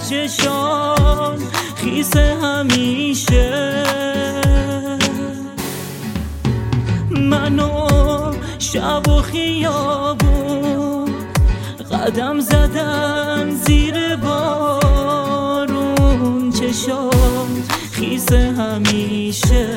چشان خیس همیشه منو شب و خیابون قدم زدن زیر بارون چشان خیس همیشه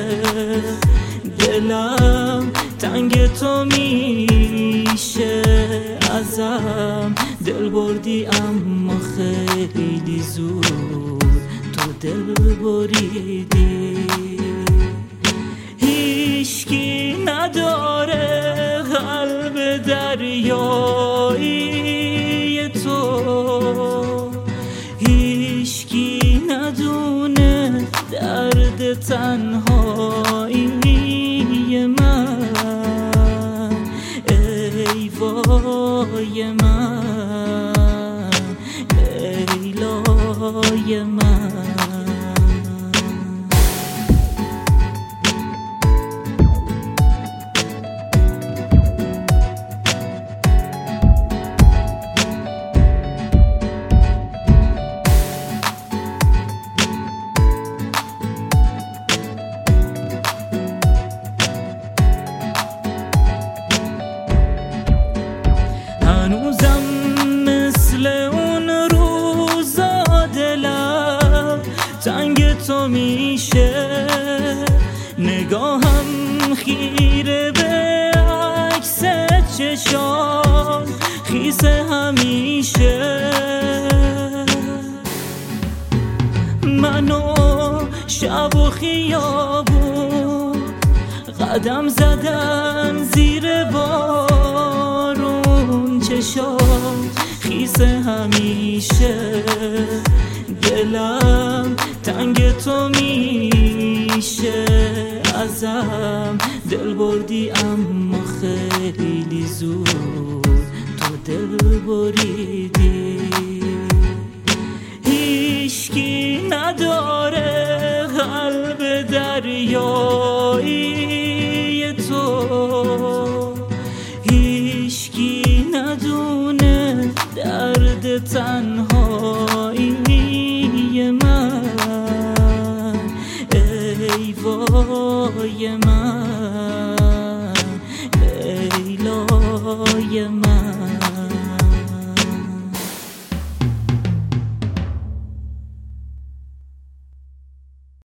دلم تنگ تو میشه ازم دل بردی اما خیلی زود تو دل بریدی هیچکی نداره قلب دریایی تو هیچکی ندونه درد تنهایی من ای وای من ای لای من هنوزم مثل اون روزا دلم تنگ تو میشه نگاهم خیره به عکس چشام خیس همیشه منو شب و خیابون قدم زدن زیر بارون چشام خیس همیشه دلم تنگ تو میشه ازم دل بردی اما خیلی زود تو دل بریدی هیچکی نداره قلب دریایی تو هیچکی ندونه درد تنهایی من ای وای من ای لای من